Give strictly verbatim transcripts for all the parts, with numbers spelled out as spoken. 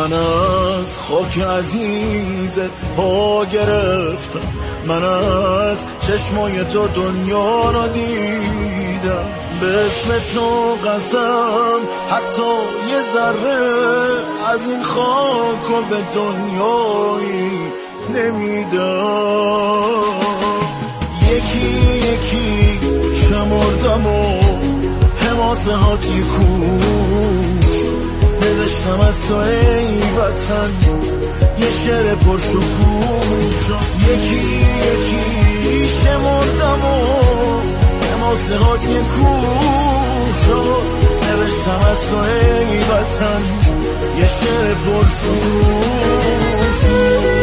من از خاک عزیزت پا گرفتم، من از چشمای تو دنیا را دیدم، به اسم تو قسم حتی یه ذره از این خاک و به دنیایی نمیدم. یکی یکی شمردم و حماسه هاتی کوش نوشتم از تو ای وطن یه شعر پرشکوش. یکی یکی شمردم و حماسه هاتی کوش نوشتم از تو ای وطن یه شعر پرشکوش.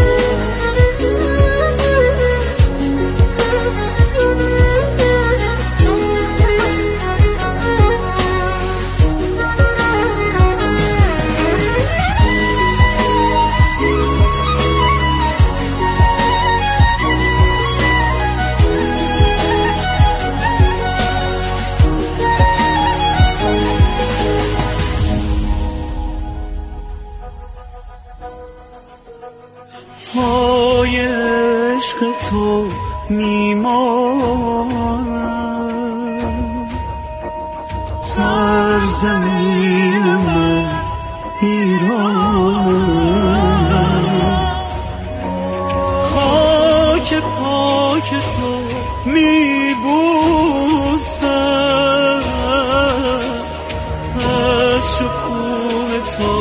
پای عشق تو میمانم، سرزمین من ایرانم، خاک پاک تو میبوسم، از شکوه تو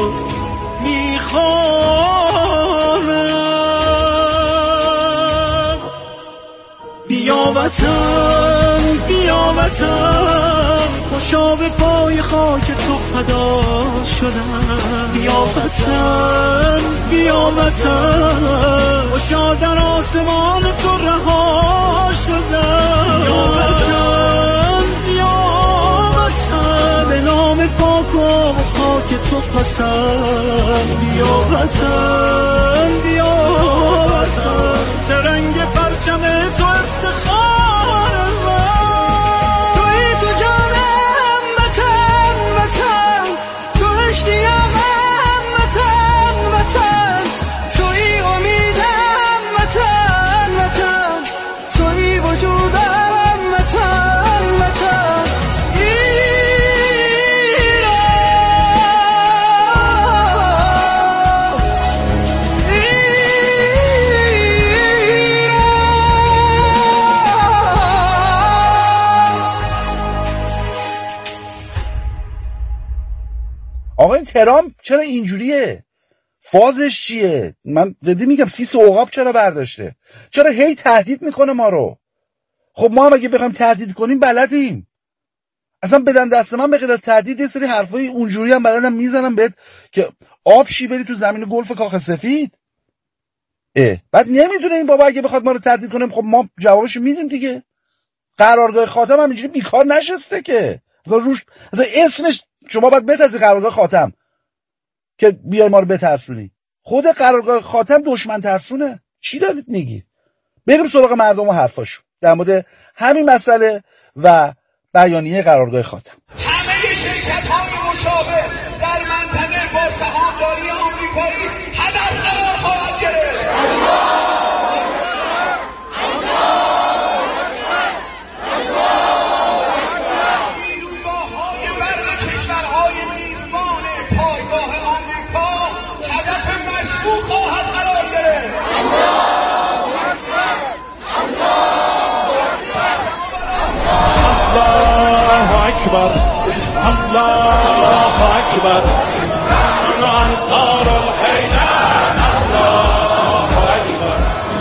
میخوانم. بیا وطن بیا وطن خوشا به پای خاک تو فدا شدم. بیا وطن بیا وطن خوشا در آسمان تو رها شدم. بیا وطن بیا وطن به نام پاک و خاک تو پسند. بیا وطن بیا وطن سرنگ پرچم تو افتخار من. توی تو جانم وطن وطن تو عشقیم وطن وطن توی امیدم وطن وطن توی وجودم وطن وطن آقا این ترامپ چرا اینجوریه؟ فازش چیه؟ من جدی میگم سیس عقاب چرا برداشته؟ چرا هی تهدید میکنه ما رو؟ خب ما هم اگه بخوایم تهدید کنیم بلدیم. اصلا بدن دست من به غیر از تهدید یه سری حرفای اونجوری هم بلدم میزنم بهت که آب شی بری تو زمین گلف کاخ سفید. اه بعد نمیدونه این بابا اگه بخواد ما رو تهدید کنه خب ما جوابشو میدیم دیگه. قرارگاه خاتم هم اینجوری بیکار نشسته که اصلا روش اصلا اسمش شما باید بترسی قرارگاه خاتم که بیای ما رو بترسونی. خود قرارگاه خاتم دشمن ترسونه. چی دارید میگی؟ بریم سراغ مردم و حرفاشون در مورد همین مسئله و بیانیه قرارگاه خاتم. همه شرکت‌های مشابه در منطقه با سهامداری آمریکایی هدف قرار خواهد گرفت. نیروگاه‌های برق کشورهای میزبان پایگاه آمریکا هدف مشروع خواهد قرار گرفت. الله اکبر الله اکبر انصار الحیدر الله اکبر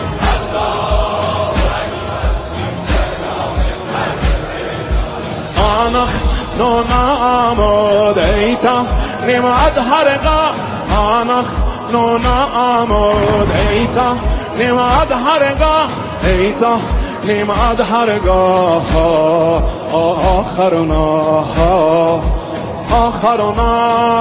آنخ نونامود ایتا نماد هرگاه آنخ نونامود ایتا نماد هرگاه ایتا نماد هرگاه آخرنا آخرنا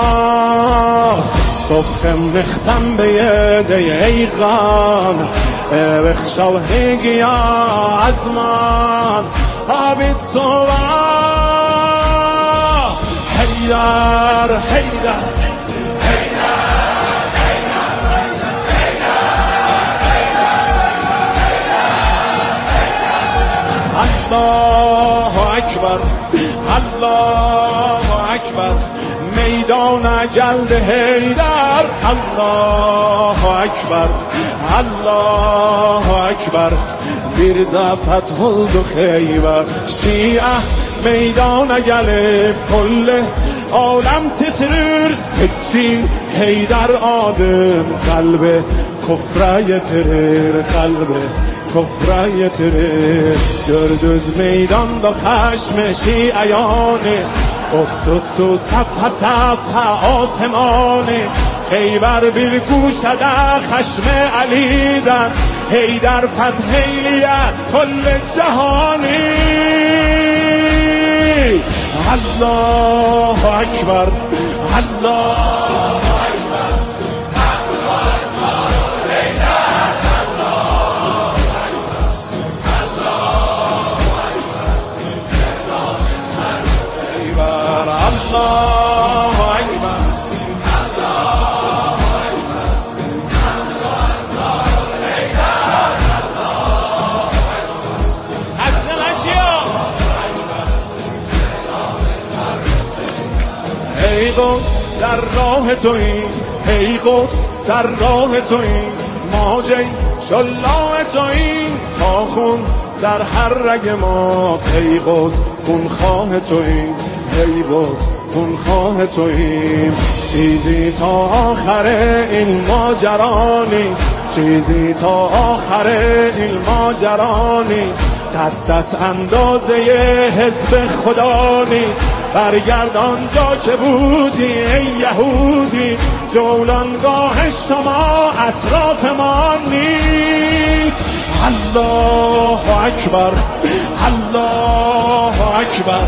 صبح مختم به یده ایغان بخشو هگیا از من آبید صبح حیدر حیدر حیدر الله اکبر الله اکبر میدان جلد حیدر الله اکبر الله اکبر برد فتح دو خیبر شیعه میدان گله کل عالم تترر سجین حیدر آدم قلب کفره ترر قلب کفره ترر گردوز میدان دا خشم شیعیانه افتاد تو صفحه صفحه آسمانه خیبر بالگوش تده خشم علیدن حیدر فتحیلیت کل جهانی الله اکبر الله ای قدس در راه تویی ای قدس در راه تویی ماجی شلاء تویی تا خون در هر رگ ماست ای قدس خون خواه تویی ای قدس خون خواه تویی چیزی تا آخر این ماجرا نیست چیزی تا آخر این ماجرا نیست قدت اندازه حزب خدا نیست برگردان جا که بودی ای یهودی جولانگاه شما اطراف ما نیست الله اکبر الله اکبر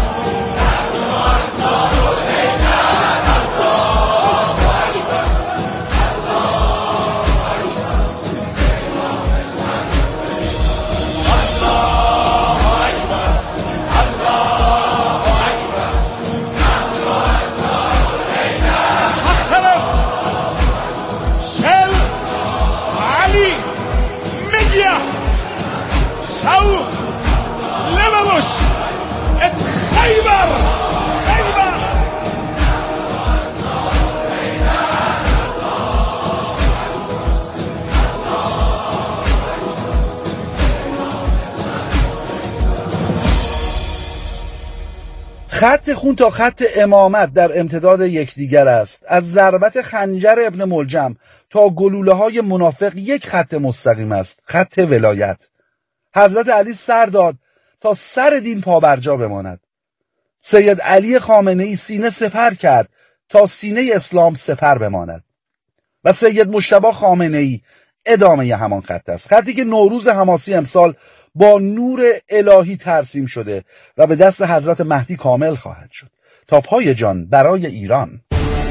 خط خون تا خط امامت در امتداد یکدیگر است. از ضربت خنجر ابن ملجم تا گلوله های منافق یک خط مستقیم است، خط ولایت. حضرت علی سر داد تا سر دین پابرجا بماند. سید علی خامنه‌ای سینه سپر کرد تا سینه اسلام سپر بماند. و سید مجتبی خامنه‌ای ادامه همان خط است، خطی که نوروز حماسی امسال با نور الهی ترسیم شده و به دست حضرت مهدی کامل خواهد شد. تا پای جان برای ایران.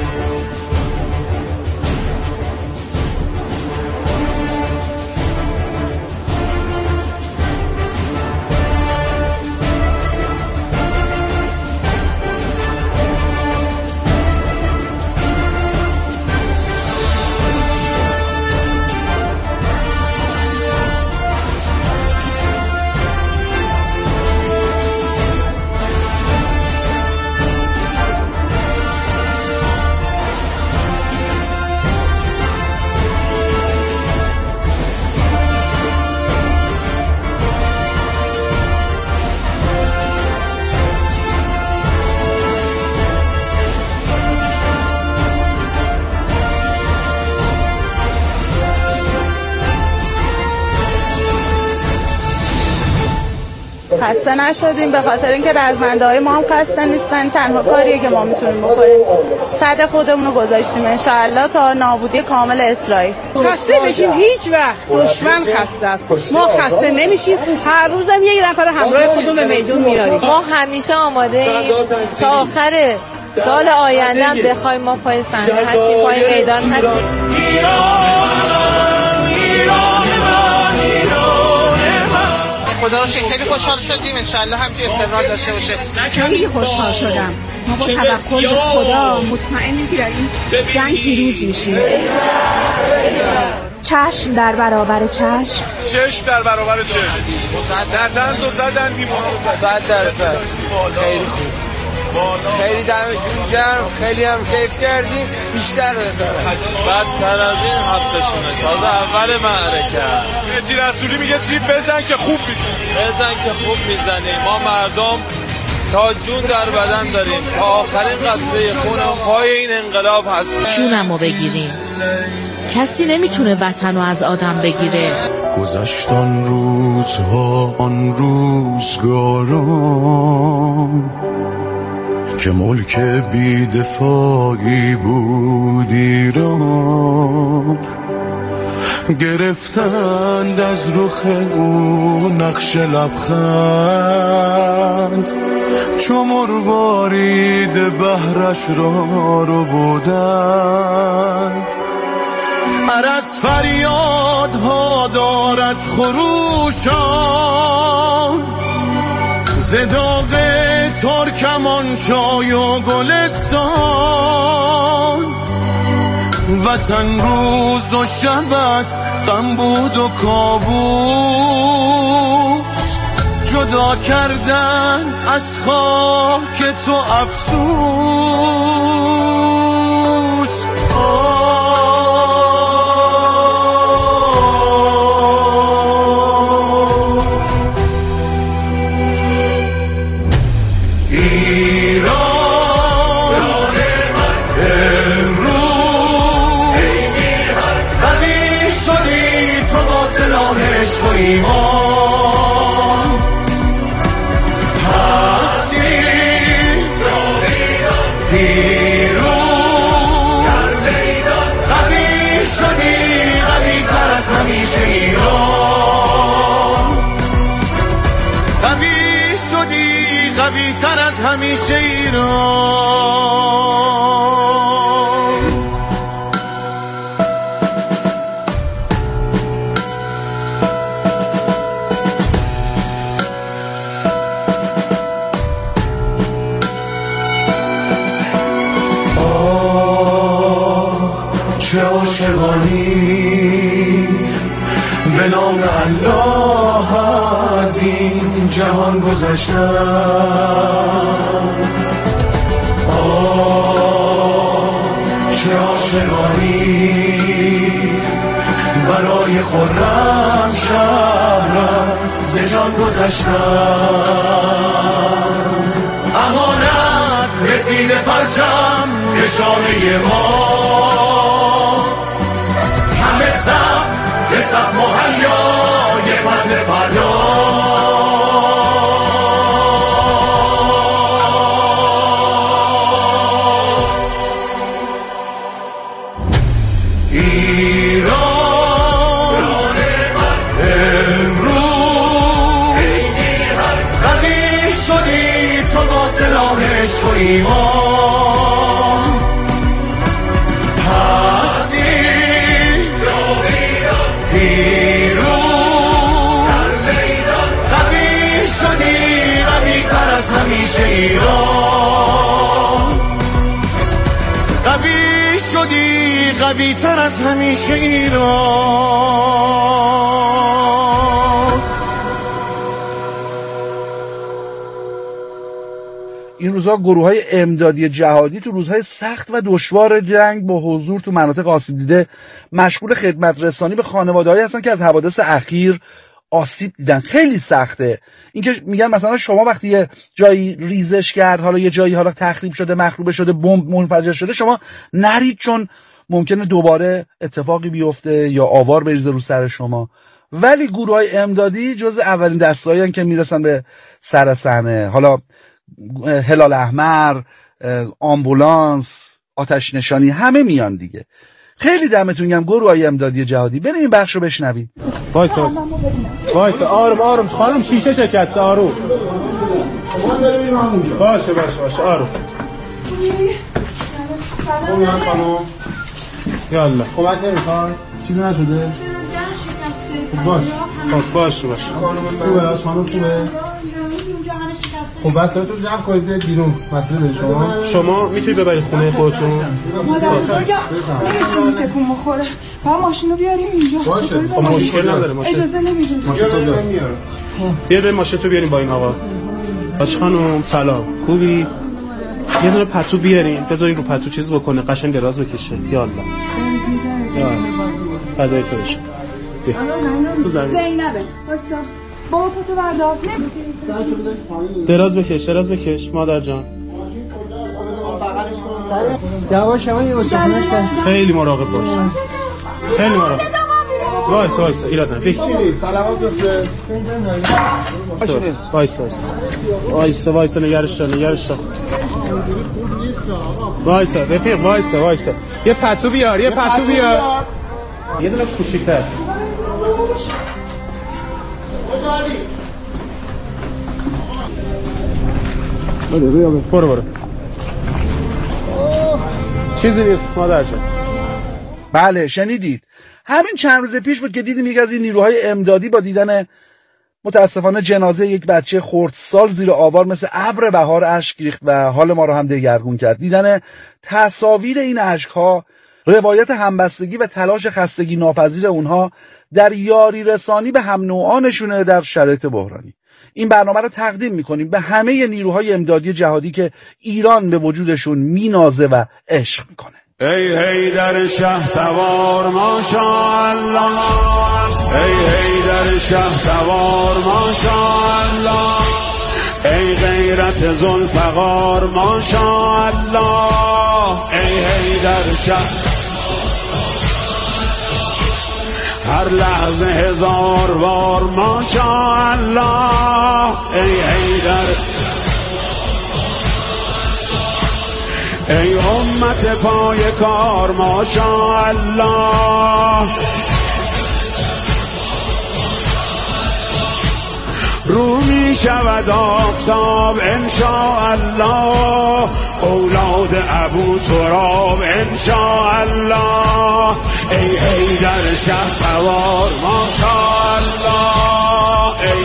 خسته نشدیم به خاطر اینکه رزمنده های ما هم خسته نیستن. تنها کاریه که ما میتونیم بکنیم صد خودمون رو گذاشتیم انشاءالله تا نابودی کامل اسرائیل. خسته بشیم هیچ وقت دشمن خسته است، ما خسته نمیشیم. هر روزم یک نفر همراه خودمون به میدون میاریم. ما همیشه آماده ایم تا آخر سال آینده هم بخوایم ما پای صحنه هستیم، پای میدان هستیم. خدا رو شکر خیلی خوشحال شدیم، انشالله همچنین استمرار داشته باشه. خیلی خوشحال شدم. ما با توکل به خدا مطمئنیم که در این جنگ پیروز میشیم. چشم در برابر چشم، چشم در برابر چشم. نتنز و زدن دیوانه صد درصد. خیلی خوب، خیلی دمشون گرم، خیلی هم کیف کردیم، بیشتر بزنن. بدتر از این حقشونه، تازه اول معرکه. مهدی رسولی میگه چی؟ بزن که خوب میزنی. بزن که خوب میزنی. ما مردم تا جون در بدن داریم، تا آخرین قطره خونم پای این انقلاب هستیم. جونمو بگیریم. کسی نمیتونه وطنو از آدم بگیره. گذشت آن روزها، آن روزگاران که ملک بی‌دفاعی بود ایران. گرفتند از رخ او نقش لبخند، چو مروارید بحرش را رو بودند. عرض فریادها دارد خروشان، ز داغ ترکمانچای و گلستان. وطن روز و شبت غم بود و کابوس، جدا کردن از خاک تو افسوس. ایمان هستی پیروز، قوی شدی قوی تر از همیشه ایران. قوی شدی قوی تر از همیشه ایران. چه عاشقانی به نام الله از این جهان گذشتن. آه چه عاشقانی برای خرم شهرت ز جان گذشتن. امانت رسیده پرچم نشانه ما، همه صف یه صف مهیای فتح فردا. ایران امروز قوی شدی تو با سلاح عشق و ایمان. هستی پیروز، قوی شدی قوی تر از همیشه ایران. قوی شدی قوی تر از همیشه ایران. این روزها گروه های امدادی جهادی تو روزهای سخت و دشوار جنگ با حضور تو مناطق آسیب دیده مشغول خدمت رسانی به خانواده‌هایی هستن که از حوادث اخیر آسیب دیدن. خیلی سخته اینکه میگن مثلا شما وقتی یه جایی ریزش کرد، حالا یه جایی حالا تخریب شده، مخروبه شده، بمب منفجر شده، شما نرید چون ممکنه دوباره اتفاقی بیفته یا آوار بریزه رو سر شما. ولی گروه‌های امدادی جز اولین دسته‌ای هستن که میرسن به سر صحنه. حالا هلال احمر، آمبولانس، آتش نشانی، همه میان دیگه. خیلی دمتون گرم گروه‌های امدادی جهادی. بریم این بخشو بشنویم. وایسا وایسا آروم آروم خانم، شیشه شکسته، آروم باشه باشه باشه آروم. خوبم خانم؟ یالا کمک نمیخوای؟ چیزی نشده؟ باش باش باشه باشه. خانم خوبه؟ خانم خوبه؟ خب وسایلتون جمع کنید بیاید بیرون. مسئله دارید شما؟ شما میتونید ببرید خونه خودتون؟ مادر بزرگم نمیتونیم تکون بخوره. باید ماشین رو بیاریم اینجا. باشه. خب مشکل نداره ماشین. اجازه نمیدیم. ماشین تو بیاریم. بیاید ماشین تو بیاریم با این آقا. باش خانم سلام. خوبی؟ یه دونه پتو بیارین بذارین رو پتو چیز بکنه قشنگ دراز بکشه. یا الله. یا فدای تو بشه. زینبه واسه بابا پتو بردار. دراز بکش دراز بکش مادر جان. یواش یواش یواش. خیلی مراقب باش. خیلی مراقب. وایس وایس ایراد نه. بگی. سلامت دوسته. وایس وایس. وایس وایس نگرش دار نگرش دار. وایس رفیق وایس وایس. یه پتو بیار یه پتو بیار. یه دونه کوچیک‌تر. برو برو. چیزی نیست مادر جان. بله شنیدید. همین چند روز پیش بود که دیدیم یک از این نیروهای امدادی با دیدن متاسفانه جنازه یک بچه خردسال زیر آوار مثل ابر بهار اشک ریخت و حال ما رو هم دگرگون کرد. دیدن تصاویر این اشک‌ها، روایت همبستگی و تلاش خستگی ناپذیر اونها در یاری رسانی به هم نوعانشونه در شرایط بحرانی. این برنامه رو تقدیم میکنیم به همه نیروهای امدادی جهادی که ایران به وجودشون مینازه و عشق میکنه. ای هی در شه سوار ماشاءالله، ای هی در شه سوار ماشاءالله، ای غیرت ذوالفقار ماشاءالله، ای هی در شه هر لحظه هزار بار ماشاءالله، ای هی در ای امت پای کار ماشاءالله، رو می شود آفتاب انشاءالله، اولاد ابو تراب انشاءالله، ای ای در شه سوار ماشاءالله، ای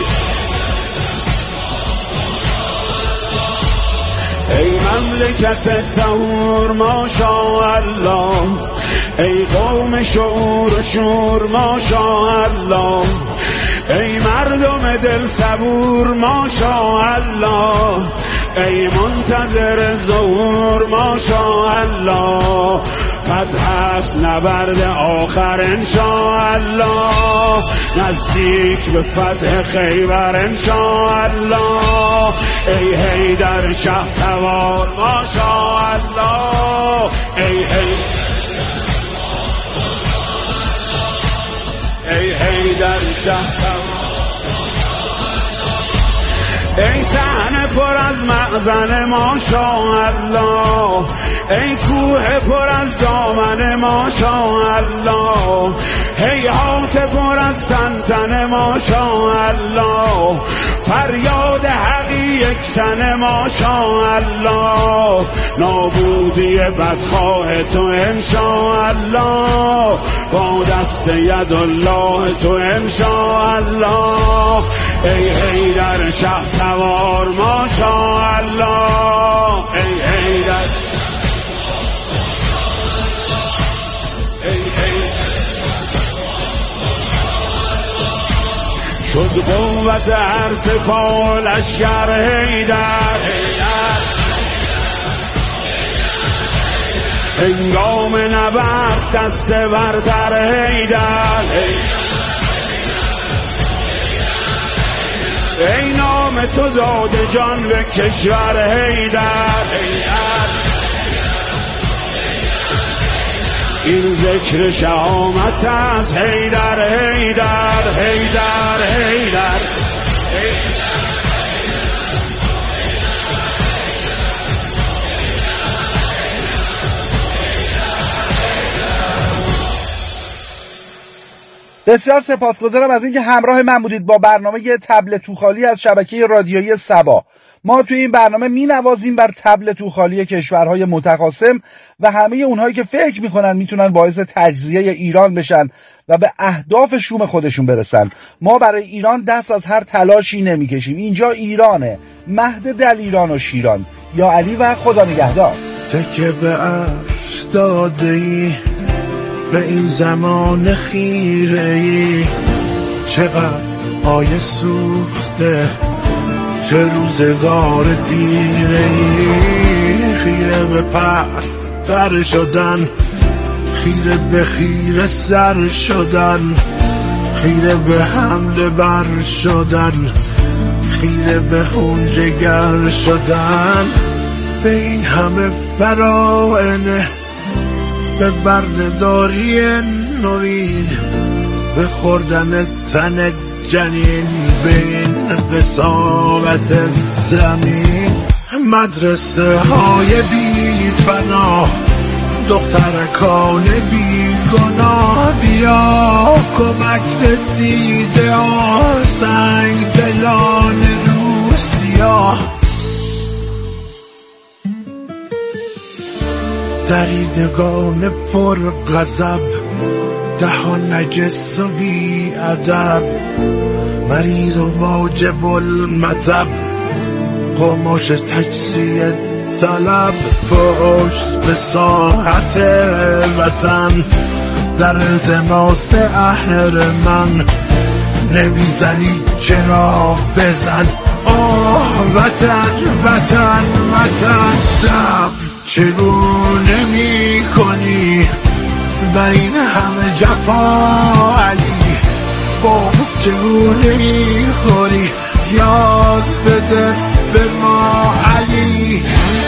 ای مملکت طهور ماشاءالله، ای قوم شعور و شور ماشاءالله، ای مردم دل صبور ماشاءالله، ای منتظر ظهور ماشاءالله، فتح است نبرد آخر انشاءالله، نزدیک به فتح خیبر انشاءالله، ای هی در شه سوار ماشاءالله، ای هی ای هی در شه سوار، ای صحنه پر از مأذن ماشاءالله، ای کوه پر از دامن ماشاءالله، هیهات پر از تنتن ماشاءالله، فریاد حقی یک تن ماشاءالله، نابودی بدخواه تو انشاءالله، با دست ید الله تو انشاءالله، ای ای در شه سوار ماشاءالله، ای ای در ای ای شد قوت هر سپاه لشکر حیدر، هنگام نبرد دست بردر حیدر، ای نام تو داده جان به کشور حیدر، این ذکر شهامت است حیدر حیدر حیدر حیدر. بسیار سپاسگزارم از اینکه همراه من بودید با برنامه طبل توخالی از شبکه رادیویی سبا. ما توی این برنامه می نوازیم بر طبل توخالی کشورهای متخاصم و همه اونهایی که فکر میکنن میتونن باعث تجزیه ایران بشن و به اهداف شوم خودشون برسن. ما برای ایران دست از هر تلاشی نمیکشیم. اینجا ایرانه، مهد دل ایران و شیران. یا علی و خدا نگهدار. تکه به عرش داده ای به این زمان خیره ای، چقدر آیه سوخته چه روزگار دیره ای، خیره به پس تر شدن، خیره به خیره سر شدن، خیره به حمله بر شدن، خیره به خون جگر شدن، به این همه براینه، به بردهداری نوین، به خوردن تن جنین، به این قساوت زمین. مدرسه های بی پناه، دخترکان بی گناه، بیا کمک رسیده ها، سنگ دلان روسیا. دریدگان پر غضب، دهان نجس و بی ادب، مریض و واجب المطب، قماش تجزیه طلب، پشت به ساحت وطن، در التماس اهرمن، نمیزنی چرا بزن، آه وطن وطن وطن. صبر چگونه می کنی بر این همه جفا علی، بغض چگونه می خوری یاد بده به ما علی.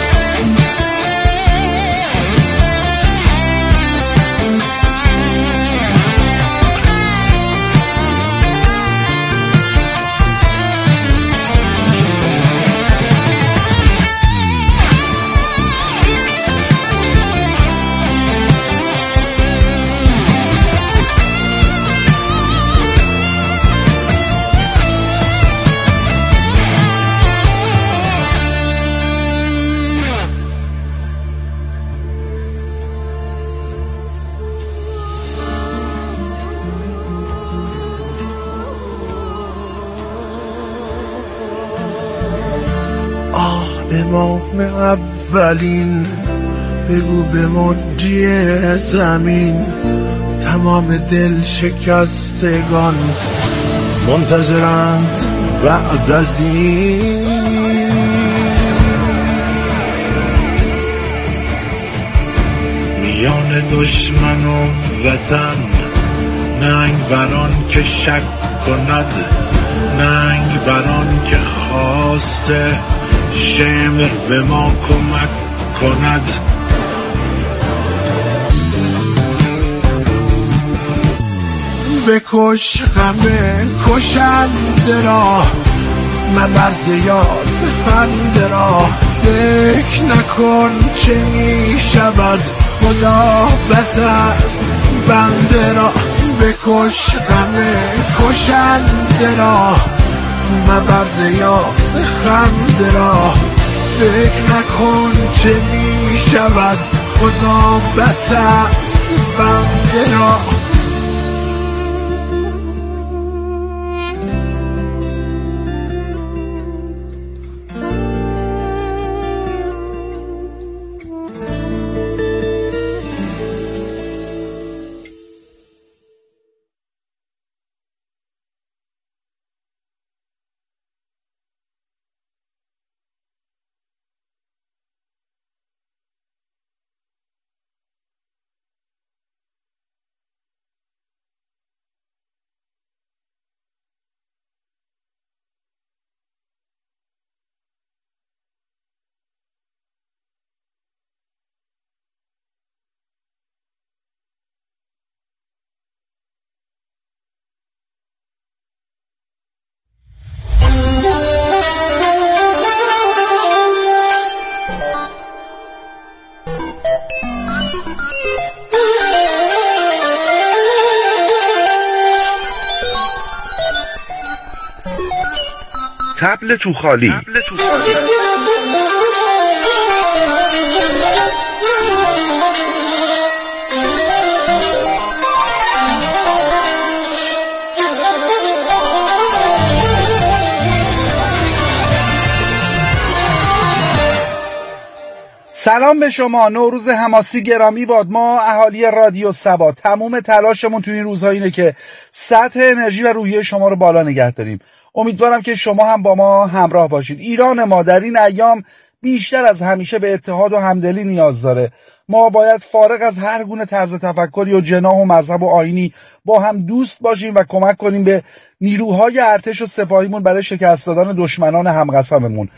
امام اولین، بگو به منجی زمین، تمام دل شکستگان منتظرند بعد از این. میان دشمن و وطن، ننگ بران که شک کند، ننگ بران که خواسته شمر به ما کمک کند. بکش غم کشنده را، مبرز یاد خنده را، فکر نکن چه می شود خدا بس است بنده را. بکش غم کشنده را، مبرز یاد خنده را، فکر نکن چه می شود خدا بس است بنده را. طبل تو خالی. سلام به شما. نوروز حماسی گرامی باد. ما اهالی رادیو سبا تموم تلاشمون تو این روزها اینه که سطح انرژی و روحیه شما رو بالا نگه داریم. امیدوارم که شما هم با ما همراه باشید. ایران ما در این ایام بیشتر از همیشه به اتحاد و همدلی نیاز داره. ما باید فارغ از هر گونه طرز تفکری و جناح و مذهب و آیینی با هم دوست باشیم و کمک کنیم به نیروهای ارتش و سپاهیمون برای شکست دادن دشمنان همقسممون.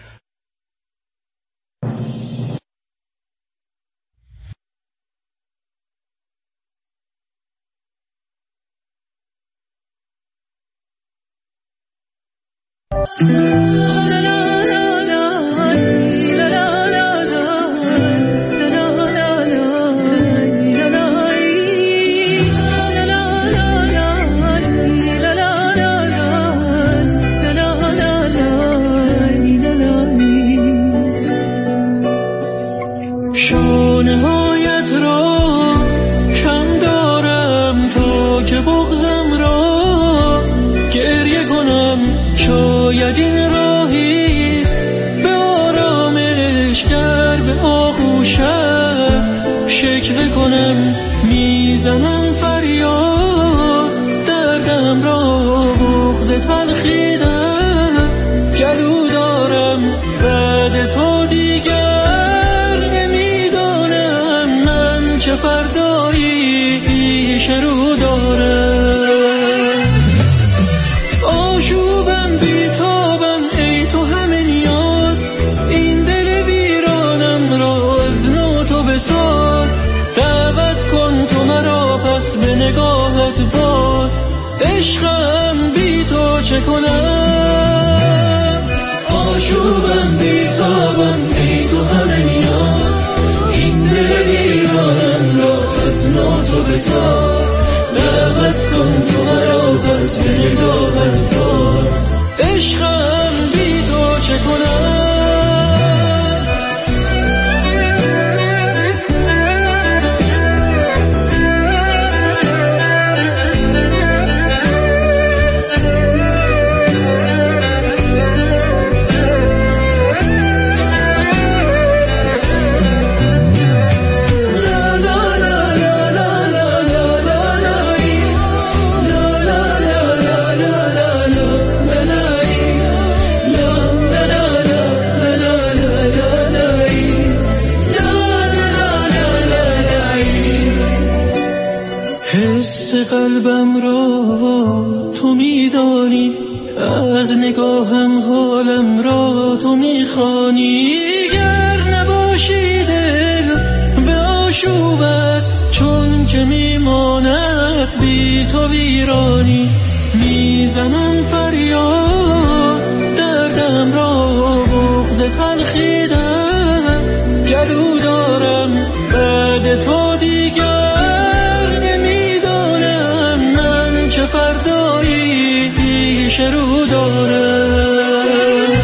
میزنم فریاد دردم را بغض تلخیدم گلو دارم بعد تو دیگر نمیدانم من چه فردایی پیش رو دارم آشوبم بیتابم ای تو همه نیاز این دل ویرانم را از نو تو بساز دعوت کن تو مرا پس به نگاهت باز عشقم بی تو چه کنم آشوبم بیتابم ای تو همه نیاز این دل ویرانم را از نو تو بساز دعوت کن تو مرا پس به نگاهت باز عشقم بی تو چه کنم قلبم را تو میدانی از نگاهم حالم را تو میخوانی گر نباشی دل به آشوب است چون که میماند بی تو ویرانی میزنم فریاد دردم را بغض تلخیدم گلو دارم بعد تو دیگر چه فردایی پیش رو دارم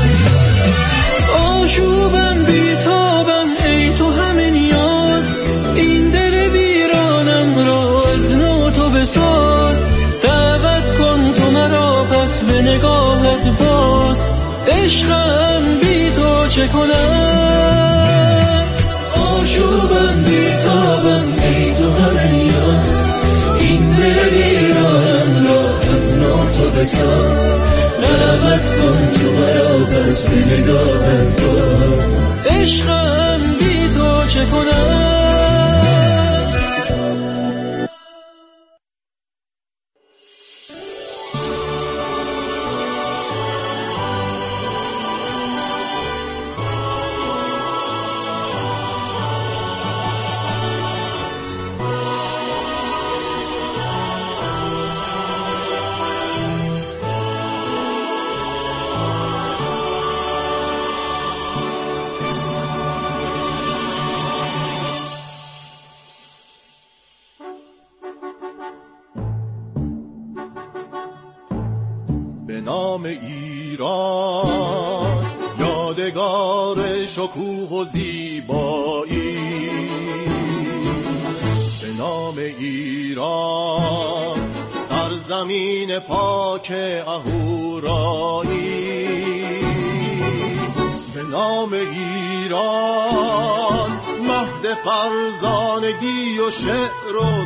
آشوبم بیتابم ای تو همه نیاز این دل ویرانم را از نو تو بساز دعوت کن تو مرا پس به نگاهت باز عشقم بی تو چه کنم آشوبم بیتابم ای تو همه نیاز این دل ویرانم را از نو تو بساز دعوت کن تو مرا پس به نگاهت باز عشقم بی تو چه کنم به نام ایران یادگار شکوه و زیبایی، به نام ایران سرزمین پاک اهورایی، به نام ایران مهد فرزانگی و شعر و